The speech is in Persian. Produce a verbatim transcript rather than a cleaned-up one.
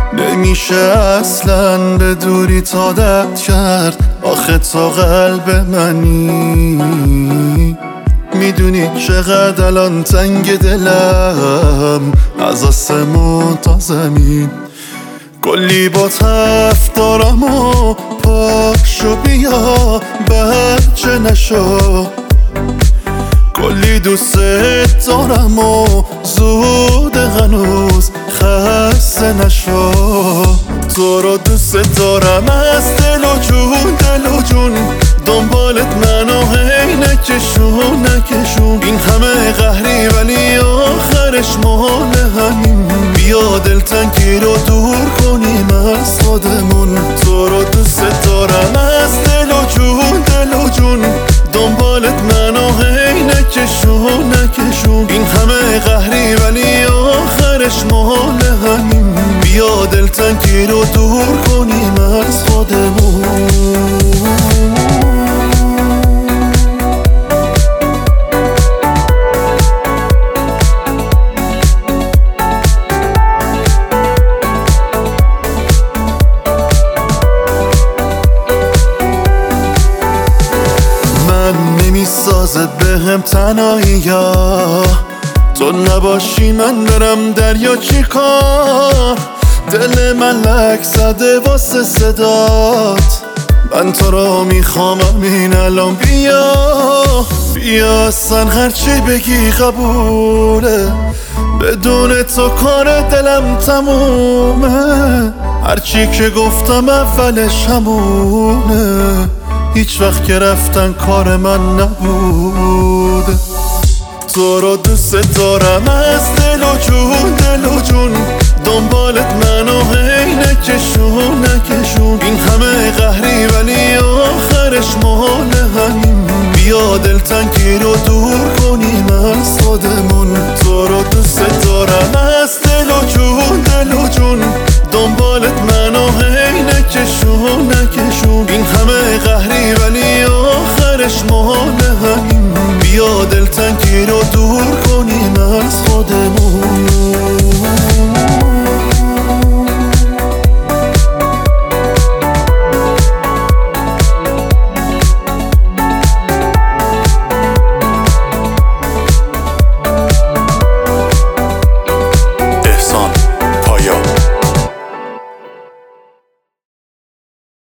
نمیشه اصلا به دوری عادت کرد. آخه تا قلب منی میدونی چقدر الان تنگ دلم، از آسمون تا زمین. کلی با تف دارم و پاشو بیا بچه نشو، کلی دوست دارم و زود هنوز خسته نشو. تو رو دوست دارم از دل و جون، دل و جون دنبالت منو هی نکشون نکشون. این همه قهری ولی آخرش مال همین، بیا دلتنگی رو دور کنیم از خودمون. تو رو دوست دارم از دل و جون، دل و جون دنبالت منو هی نکشون نکشون. این همه قهری ولی آخرش مال همین، بیا دلتنگی رو دور کنیم از خودمون. نمیسازه بهم تنهایی یا تو نباشی من برم دریا چی کار. دل من لک زده واسه صدات، من تو رو میخوام همین الان. بیا بیا اصلا هرچی بگی قبوله، بدون تو کار دلم تمومه. هرچی که گفتم اولش همونه، هیچ وقت که رفتن کار من نبوده. تو رو دوست دارم از دل و جون، دل و جون دنبالت منو هی نکشون نکشون. این همه قهری ولی آخرش مال همین، بیا دلتنگی رو دور کنیم از